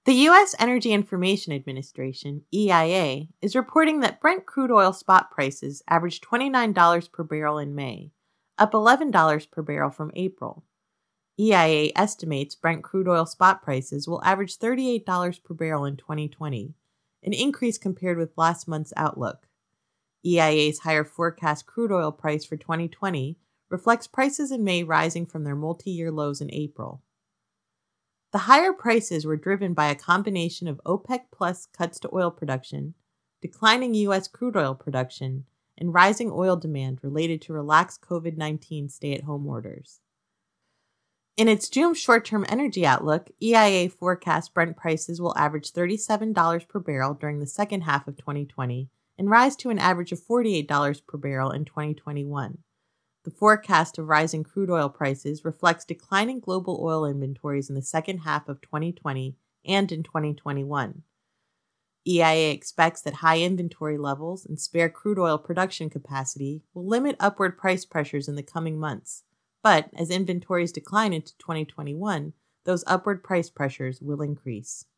The U.S. Energy Information Administration, EIA, is reporting that Brent crude oil spot prices averaged $29 per barrel in May, up $11 per barrel from April. EIA estimates Brent crude oil spot prices will average $38 per barrel in 2020, an increase compared with last month's outlook. EIA's higher forecast crude oil price for 2020 reflects prices in May rising from their multi-year lows in April. The higher prices were driven by a combination of OPEC Plus cuts to oil production, declining U.S. crude oil production, and rising oil demand related to relaxed COVID-19 stay-at-home orders. In its June short-term energy outlook, EIA forecasts Brent prices will average $37 per barrel during the second half of 2020 and rise to an average of $48 per barrel in 2021. The forecast of rising crude oil prices reflects declining global oil inventories in the second half of 2020 and in 2021. EIA expects that high inventory levels and spare crude oil production capacity will limit upward price pressures in the coming months, but as inventories decline into 2021, those upward price pressures will increase.